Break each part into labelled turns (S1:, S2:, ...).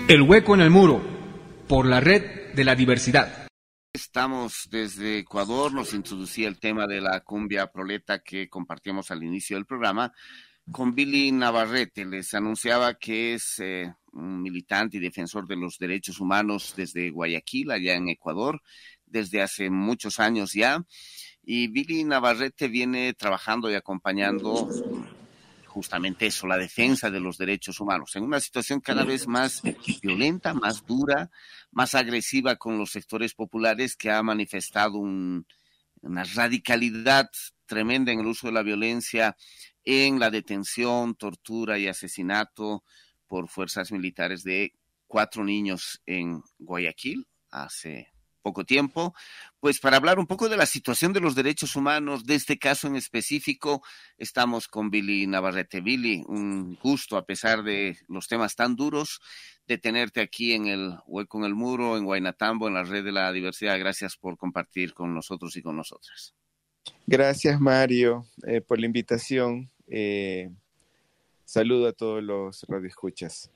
S1: El hueco en el muro, por la red de la diversidad.
S2: Estamos desde Ecuador, nos introducía el tema de la cumbia proleta que compartíamos al inicio del programa con Billy Navarrete. Les anunciaba que es un militante y defensor de los derechos humanos desde Guayaquil, allá en Ecuador, desde hace muchos años ya. Y Billy Navarrete viene trabajando y acompañando justamente eso, la defensa de los derechos humanos, en una situación cada vez más violenta, más dura, más agresiva con los sectores populares, que ha manifestado una radicalidad tremenda en el uso de la violencia, en la detención, tortura y asesinato por fuerzas militares de 4 niños en Guayaquil hace poco tiempo. Pues para hablar un poco de la situación de los derechos humanos, de este caso en específico, estamos con Billy Navarrete. Billy, un gusto, a pesar de los temas tan duros, de tenerte aquí en el Hueco en el Muro, en Guaynatambo, en la red de la diversidad. Gracias por compartir con nosotros y con nosotras.
S3: Gracias, Mario, por la invitación. Saludo a todos los radioescuchas.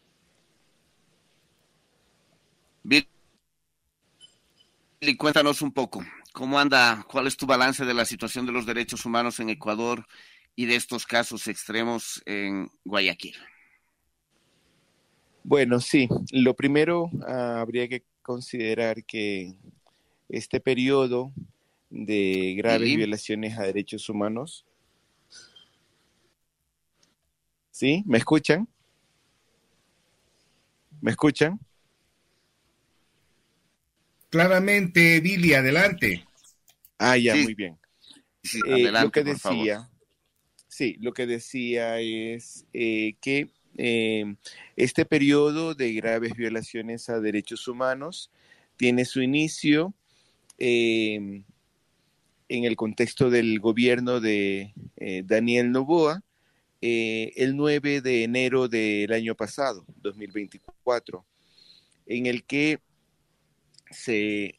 S2: Billy, cuéntanos un poco, ¿cómo anda? ¿Cuál es tu balance de la situación de los derechos humanos en Ecuador y de estos casos extremos en Guayaquil?
S3: Bueno, sí, lo primero habría que considerar que este periodo de graves violaciones a derechos humanos. ¿Sí? ¿Me escuchan? ¿Me escuchan?
S4: Claramente, Billy, adelante.
S3: Ya,
S2: sí,
S3: muy bien.
S2: Sí, adelante,
S3: lo que
S2: por
S3: decía,
S2: favor.
S3: Sí, lo que decía es que este periodo de graves violaciones a derechos humanos tiene su inicio en el contexto del gobierno de Daniel Noboa, el 9 de enero del año pasado, 2024, en el que se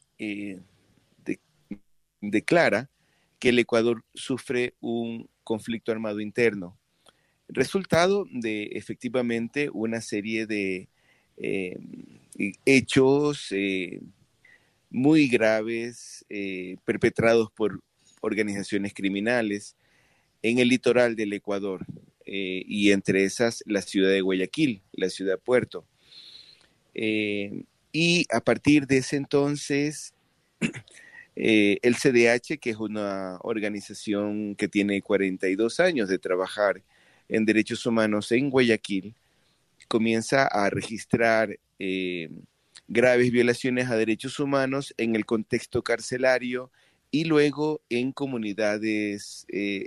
S3: declara que el Ecuador sufre un conflicto armado interno, resultado de efectivamente una serie de hechos muy graves perpetrados por organizaciones criminales en el litoral del Ecuador, y entre esas la ciudad de Guayaquil, la ciudad puerto. Y a partir de ese entonces, el CDH, que es una organización que tiene 42 años de trabajar en derechos humanos en Guayaquil, comienza a registrar graves violaciones a derechos humanos en el contexto carcelario y luego en comunidades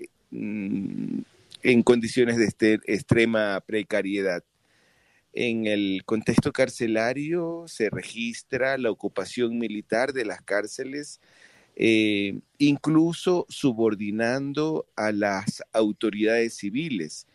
S3: en condiciones de extrema precariedad. En el contexto carcelario se registra la ocupación militar de las cárceles, incluso subordinando a las autoridades civiles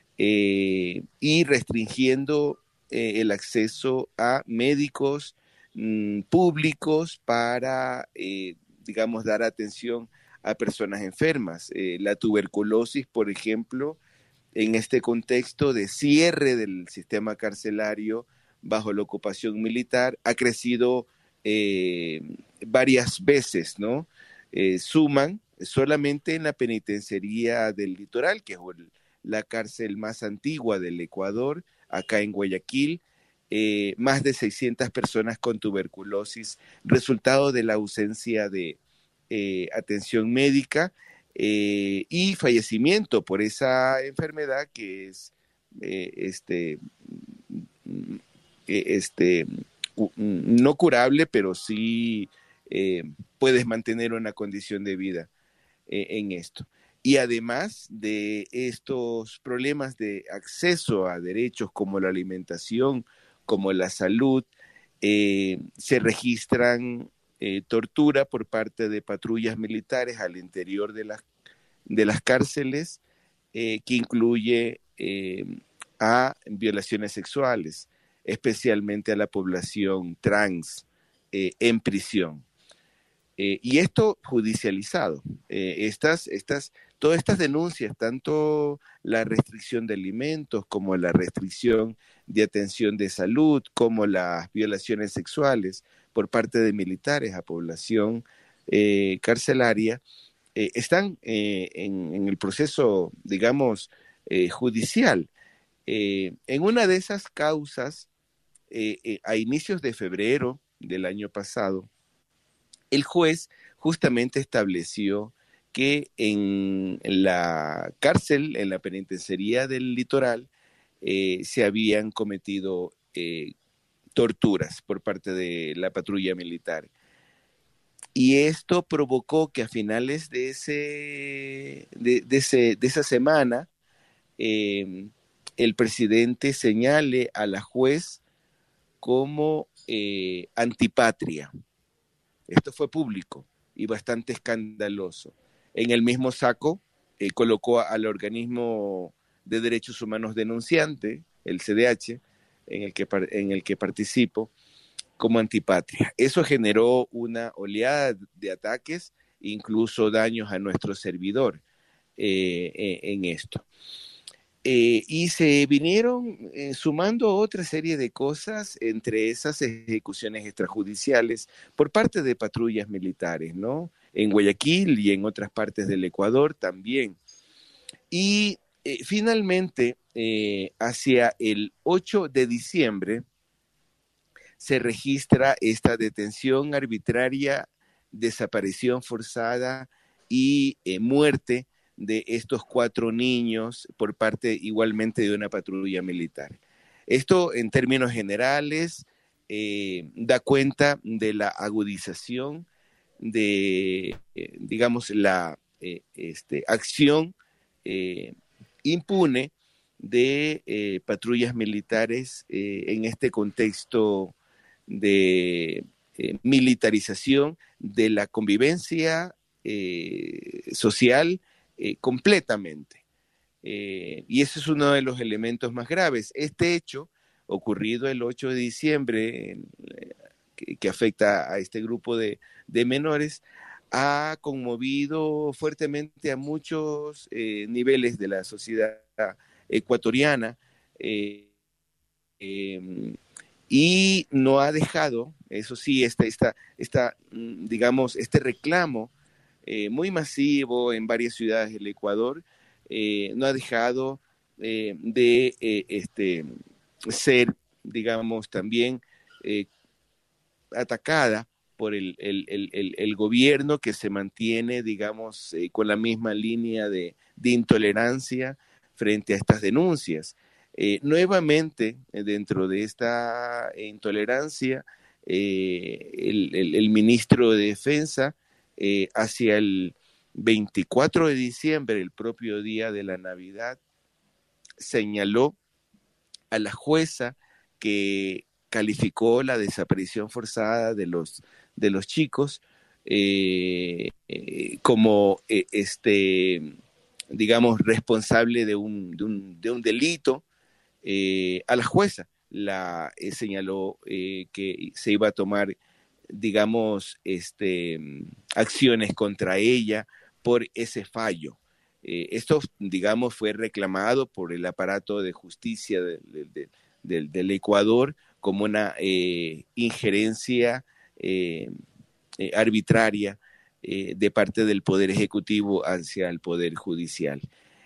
S3: y restringiendo el acceso a médicos públicos para, digamos, dar atención a personas enfermas. La tuberculosis, por ejemplo, en este contexto de cierre del sistema carcelario bajo la ocupación militar, ha crecido varias veces, ¿no? Suman solamente en la penitenciaría del Litoral, que es la cárcel más antigua del Ecuador, acá en Guayaquil, más de 600 personas con tuberculosis, resultado de la ausencia de atención médica, y fallecimiento por esa enfermedad que es no curable, pero sí puedes mantener una condición de vida en esto. Y además de estos problemas de acceso a derechos como la alimentación, como la salud, se registran tortura por parte de patrullas militares al interior de las cárceles, que incluye a violaciones sexuales, especialmente a la población trans en prisión. Y esto judicializado. Estas todas estas denuncias, tanto la restricción de alimentos como la restricción de atención de salud, como las violaciones sexuales por parte de militares a población carcelaria, están en el proceso, digamos, judicial. En una de esas causas, a inicios de febrero del año pasado, el juez justamente estableció que en la cárcel, en la penitenciaría del Litoral, se habían cometido torturas por parte de la patrulla militar. Y esto provocó que a finales de esa semana, el presidente señale a la juez como antipatria. Esto fue público y bastante escandaloso. En el mismo saco colocó al organismo de derechos humanos denunciante, el CDH, en el que participo, como antipatria. Eso generó una oleada de ataques, incluso daños a nuestro servidor en esto. Y se vinieron sumando otra serie de cosas, entre esas ejecuciones extrajudiciales por parte de patrullas militares, ¿no? En Guayaquil y en otras partes del Ecuador también. Y finalmente, hacia el 8 de diciembre, se registra esta detención arbitraria, desaparición forzada y muerte de estos 4 niños por parte igualmente de una patrulla militar. Esto, en términos generales, da cuenta de la agudización de, digamos, la acción impune de patrullas militares en este contexto de militarización de la convivencia social completamente. Y ese es uno de los elementos más graves. Este hecho, ocurrido el 8 de diciembre, que afecta a este grupo de menores, ha conmovido fuertemente a muchos niveles de la sociedad ecuatoriana, y no ha dejado, eso sí, digamos, este reclamo muy masivo en varias ciudades del Ecuador, no ha dejado de ser, digamos, también atacada por el gobierno, que se mantiene, digamos, con la misma línea de intolerancia frente a estas denuncias. Nuevamente, dentro de esta intolerancia, el ministro de Defensa, hacia el 24 de diciembre, el propio día de la Navidad, señaló a la jueza que calificó la desaparición forzada de los chicos como digamos, responsable de un delito. A la jueza la señaló que se iba a tomar, digamos, acciones contra ella por ese fallo. Esto, digamos, fue reclamado por el aparato de justicia del Ecuador como una injerencia arbitraria de parte del Poder Ejecutivo hacia el Poder Judicial.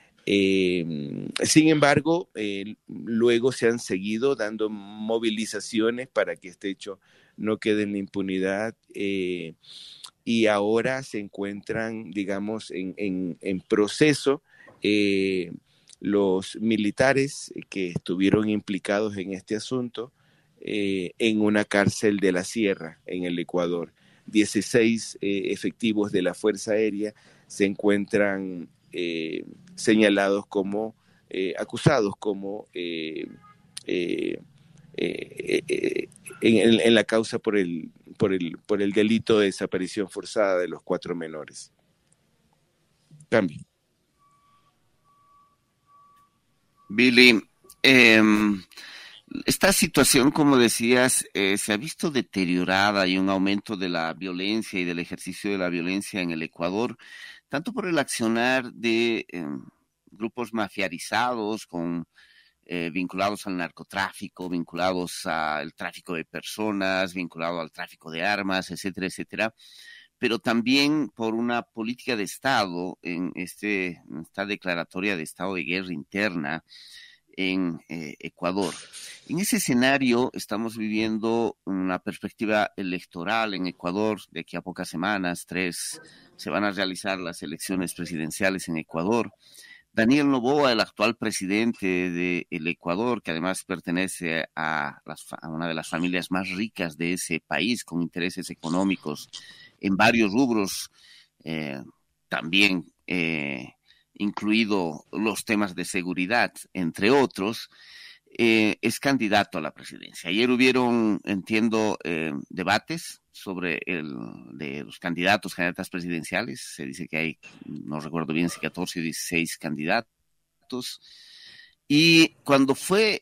S3: Sin embargo, luego se han seguido dando movilizaciones para que este hecho no quede en la impunidad, y ahora se encuentran, digamos, en proceso los militares que estuvieron implicados en este asunto en una cárcel de la Sierra, en el Ecuador. 16 efectivos de la Fuerza Aérea se encuentran señalados como acusados como en la causa por el delito de desaparición forzada de los 4 menores. Cambio.
S2: Billy, esta situación, como decías, se ha visto deteriorada y un aumento de la violencia y del ejercicio de la violencia en el Ecuador. tanto por el accionar de grupos mafiarizados vinculados al narcotráfico, vinculados al tráfico de personas, vinculado al tráfico de armas, etcétera, etcétera, pero también por una política de Estado en esta declaratoria de estado de guerra interna en Ecuador. En ese escenario estamos viviendo una perspectiva electoral en Ecuador. De aquí a pocas semanas, 3, se van a realizar las elecciones presidenciales en Ecuador. Daniel Noboa, el actual presidente del Ecuador, que además pertenece a una de las familias más ricas de ese país, con intereses económicos en varios rubros, también incluido los temas de seguridad, entre otros, es candidato a la presidencia. Ayer hubieron, entiendo, debates sobre de los candidatas presidenciales. Se dice que hay, no recuerdo bien si 14 o 16 candidatos. Y cuando fue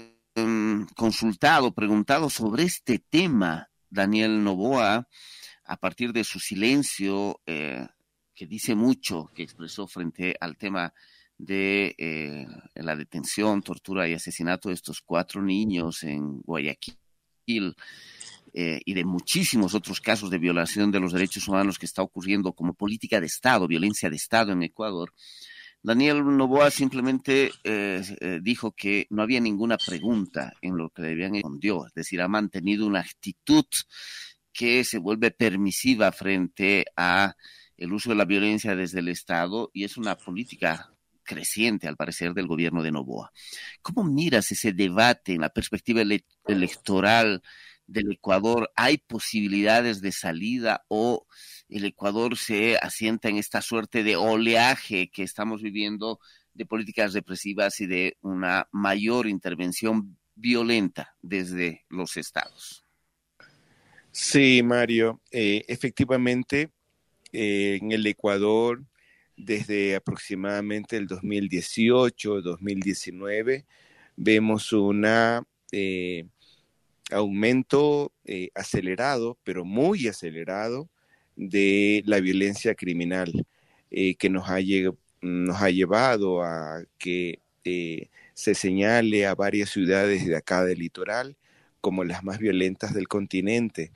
S2: preguntado sobre este tema, Daniel Noboa, a partir de su silencio, que dice mucho, que expresó frente al tema de la detención, tortura y asesinato de estos 4 niños en Guayaquil, y de muchísimos otros casos de violación de los derechos humanos que está ocurriendo como política de Estado, violencia de Estado en Ecuador. Daniel Noboa simplemente dijo que no había ninguna pregunta en lo que le habían respondido, es decir, ha mantenido una actitud que se vuelve permisiva frente a el uso de la violencia desde el Estado, y es una política creciente, al parecer, del gobierno de Noboa. ¿Cómo miras ese debate en la perspectiva electoral del Ecuador? ¿Hay posibilidades de salida o el Ecuador se asienta en esta suerte de oleaje que estamos viviendo de políticas represivas y de una mayor intervención violenta desde los estados?
S3: Sí, Mario, efectivamente, en el Ecuador, desde aproximadamente el 2018, 2019, vemos un aumento acelerado, pero muy acelerado, de la violencia criminal, que nos ha llevado a que se señale a varias ciudades de acá del litoral como las más violentas del continente.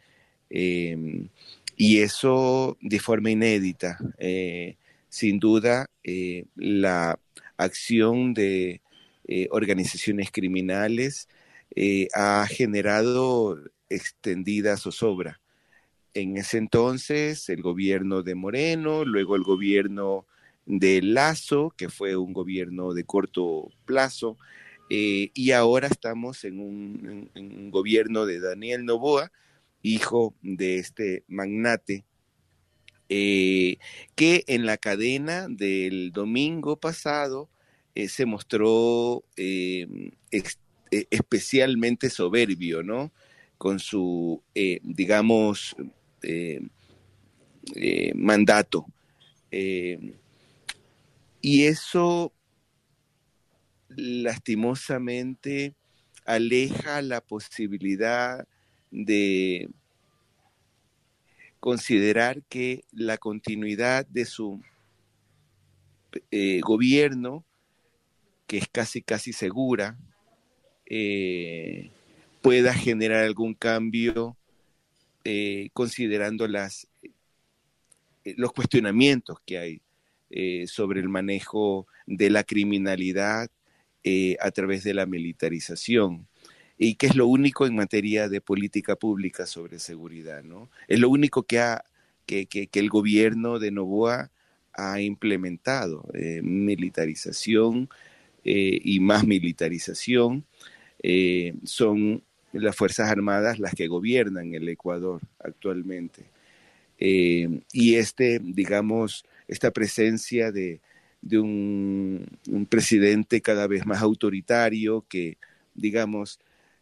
S3: Y eso de forma inédita. Sin duda, la acción de organizaciones criminales ha generado extendida zozobra. En ese entonces, el gobierno de Moreno, luego el gobierno de Lasso, que fue un gobierno de corto plazo, y ahora estamos en un gobierno de Daniel Noboa, hijo de este magnate, que en la cadena del domingo pasado se mostró especialmente soberbio, ¿no? Con su, digamos, mandato. Y eso lastimosamente aleja la posibilidad de considerar que la continuidad de su gobierno, que es casi segura, pueda generar algún cambio, considerando los cuestionamientos que hay sobre el manejo de la criminalidad a través de la militarización, y que es lo único en materia de política pública sobre seguridad, ¿no? Es lo único que el gobierno de Noboa ha implementado, militarización y más militarización. Son las Fuerzas Armadas las que gobiernan el Ecuador actualmente. Y digamos, esta presencia de un presidente cada vez más autoritario que, digamos,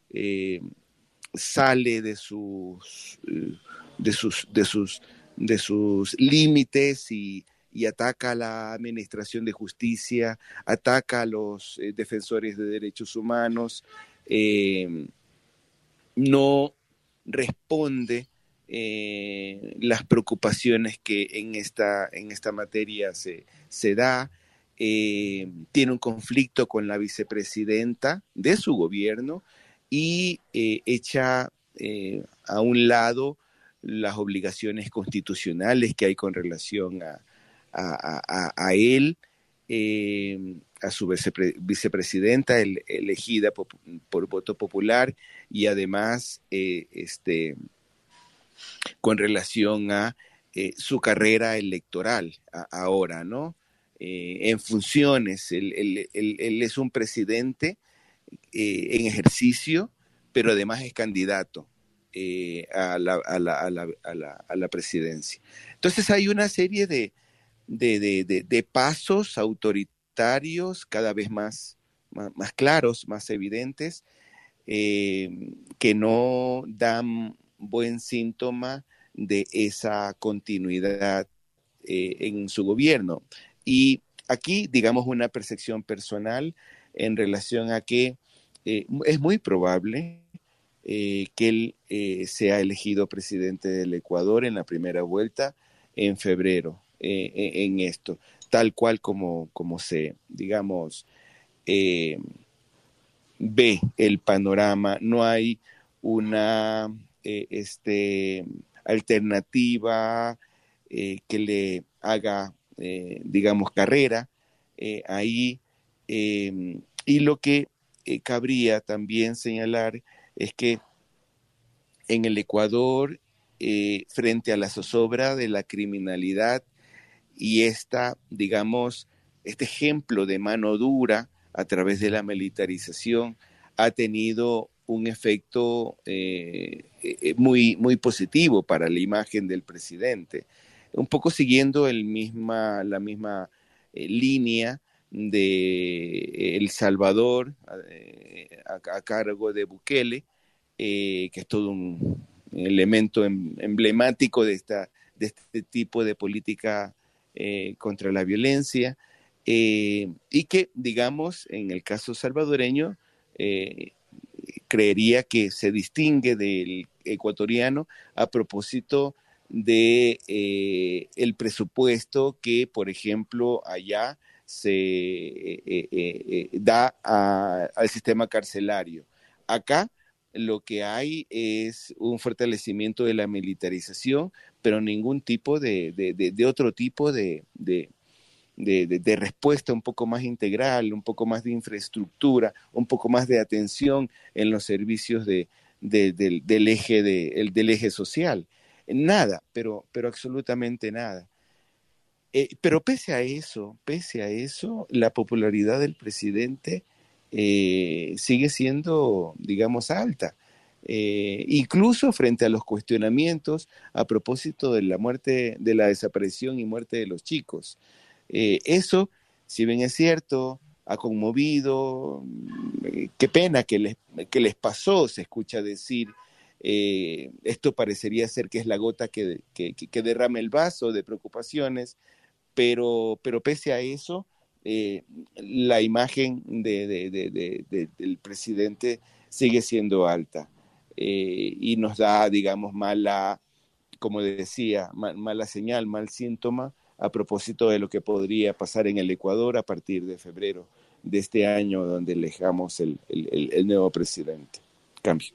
S3: sale de sus límites y ataca a la administración de justicia, ataca a los defensores de derechos humanos, no responde las preocupaciones que en esta materia se da. Tiene un conflicto con la vicepresidenta de su gobierno y echa a un lado las obligaciones constitucionales que hay con relación a él, a su vicepresidenta elegida por voto popular, y además con relación a su carrera electoral ahora, ¿no? En funciones, él es un presidente en ejercicio, pero además es candidato a la presidencia. Entonces hay una serie de pasos autoritarios cada vez más claros, más evidentes, que no dan buen síntoma de esa continuidad en su gobierno. Y aquí, digamos, una percepción personal en relación a que es muy probable que él sea elegido presidente del Ecuador en la primera vuelta en febrero, en esto, tal cual como se, digamos, ve el panorama. No hay una alternativa que le haga, digamos, carrera ahí. Y lo que cabría también señalar es que en el Ecuador, frente a la zozobra de la criminalidad y digamos, este ejemplo de mano dura a través de la militarización, ha tenido un efecto muy, muy positivo para la imagen del presidente. Un poco siguiendo la misma línea de El Salvador a cargo de Bukele, que es todo un elemento emblemático de este tipo de política contra la violencia, y que, digamos, en el caso salvadoreño, creería que se distingue del ecuatoriano a propósito de el presupuesto que, por ejemplo, allá se da al sistema carcelario. Acá lo que hay es un fortalecimiento de la militarización, pero ningún tipo de otro tipo de respuesta un poco más integral, un poco más de infraestructura, un poco más de atención en los servicios del eje social. Nada, pero absolutamente nada. Pero pese a eso, la popularidad del presidente sigue siendo, digamos, alta. Incluso frente a los cuestionamientos a propósito de la muerte, de la desaparición y muerte de los chicos. Eso, si bien es cierto, ha conmovido. Qué pena que les pasó, se escucha decir. Esto parecería ser que es la gota que derrama el vaso de preocupaciones, pero pese a eso, la imagen del presidente sigue siendo alta, y nos da, digamos, como decía, mala señal, mal síntoma a propósito de lo que podría pasar en el Ecuador a partir de febrero de este año, donde elegamos el nuevo presidente. Cambio.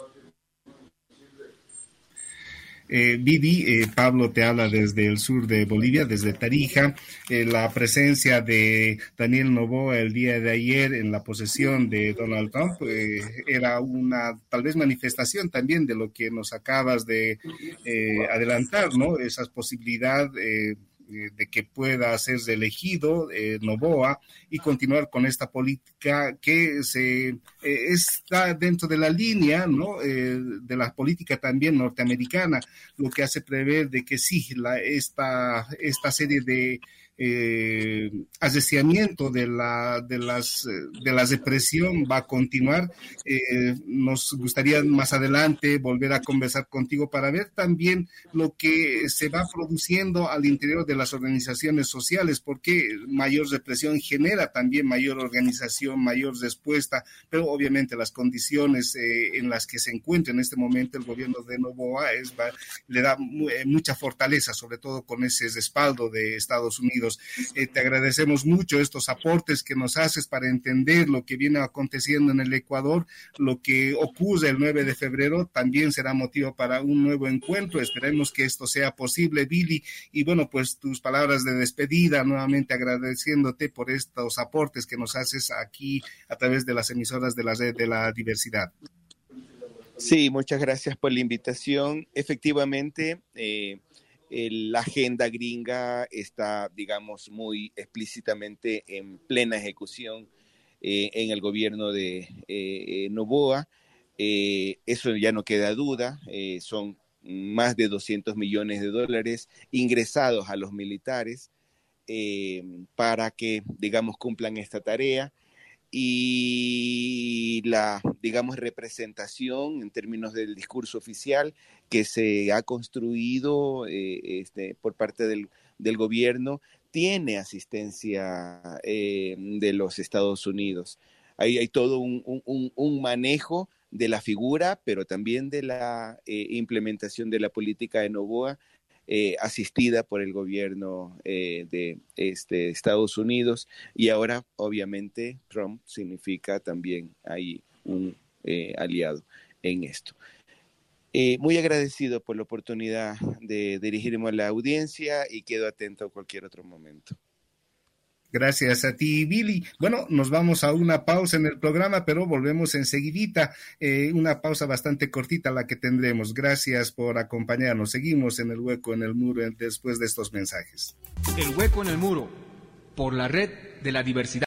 S4: Vivi, Pablo te habla desde el sur de Bolivia, desde Tarija. La presencia de Daniel Noboa el día de ayer en la posesión de Donald Trump era una tal vez manifestación también de lo que nos acabas de adelantar, ¿no? Esa posibilidad de que pueda ser elegido Noboa y continuar con esta política que está dentro de la línea, ¿no? De la política también norteamericana, lo que hace prever de que sí, esta serie de asesiamiento de la represión va a continuar. Nos gustaría más adelante volver a conversar contigo para ver también lo que se va produciendo al interior de las organizaciones sociales, porque mayor represión genera también mayor organización, mayor respuesta, pero obviamente las condiciones en las que se encuentra en este momento el gobierno de Noboa le da mucha fortaleza, sobre todo con ese respaldo de Estados Unidos. Te agradecemos mucho estos aportes que nos haces para entender lo que viene aconteciendo en el Ecuador. Lo que ocurre el 9 de febrero también será motivo para un nuevo encuentro. Esperemos que esto sea posible, Billy. Y bueno, pues tus palabras de despedida, nuevamente agradeciéndote por estos aportes que nos haces aquí a través de las emisoras de la Red de la Diversidad.
S3: Sí, muchas gracias por la invitación. Efectivamente, la agenda gringa está, digamos, muy explícitamente en plena ejecución en el gobierno de Noboa. Eso ya no queda duda. Son más de $200 millones ingresados a los militares para que, digamos, cumplan esta tarea. Y la, digamos, representación en términos del discurso oficial que se ha construido por parte del gobierno tiene asistencia de los Estados Unidos. Hay todo un manejo de la figura, pero también de la implementación de la política de Noboa, asistida por el gobierno de Estados Unidos, y ahora obviamente Trump significa también ahí un aliado en esto. Muy agradecido por la oportunidad de dirigirme a la audiencia y quedo atento a cualquier otro momento.
S4: Gracias a ti, Billy. Bueno, nos vamos a una pausa en el programa, pero volvemos enseguidita. Una pausa bastante cortita la que tendremos. Gracias por acompañarnos. Seguimos en El Hueco en el Muro después de estos mensajes.
S1: El Hueco en el Muro, por la Red de la Diversidad.